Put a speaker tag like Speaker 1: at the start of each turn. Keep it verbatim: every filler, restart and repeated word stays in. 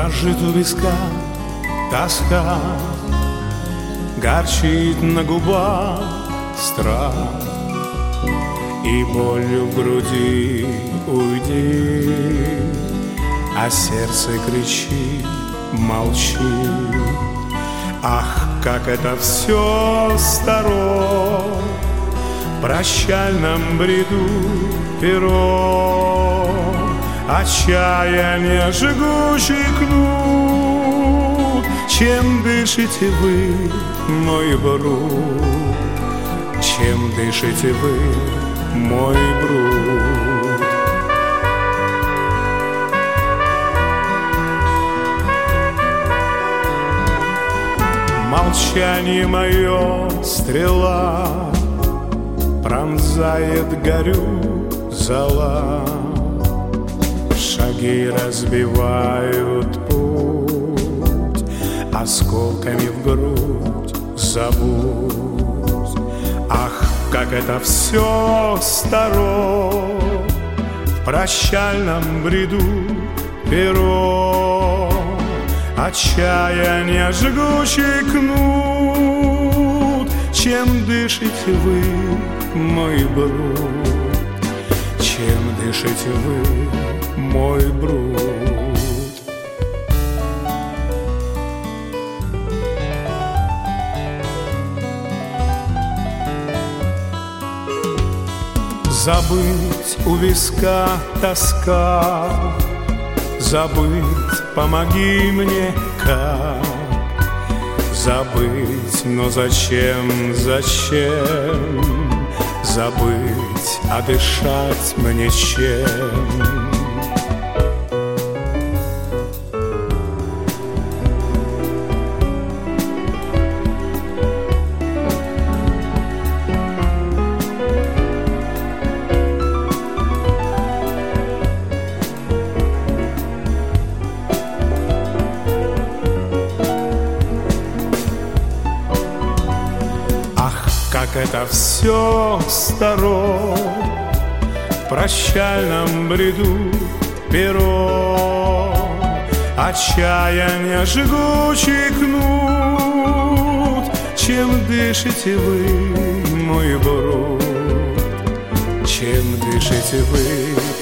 Speaker 1: Дрожит у виска тоска, горчит на губах страх, и болью в груди уйди, а сердце кричит: молчи. Ах, как это все старо, в прощальном бреду перо, отчаяние жгучий кнут. Чем дышите вы, мой бруд? Чем дышите вы, мой бруд? Молчание мое стрела пронзает горю зола. Шаги разбивают путь, осколками в грудь зовут. Ах, как это все старо, в прощальном бреду перо, отчаяние жгучий кнут. Чем дышите вы, мой бруд? Чем дышите вы, мой бруд? Забыть у виска тоска, забыть помоги мне как. Забыть, но зачем, зачем забыть, а дышать мне чем? Как это все старо, в прощальном бреду перо, отчаяние жгучий кнут. Чем дышите вы, мой бруд? Чем дышите вы,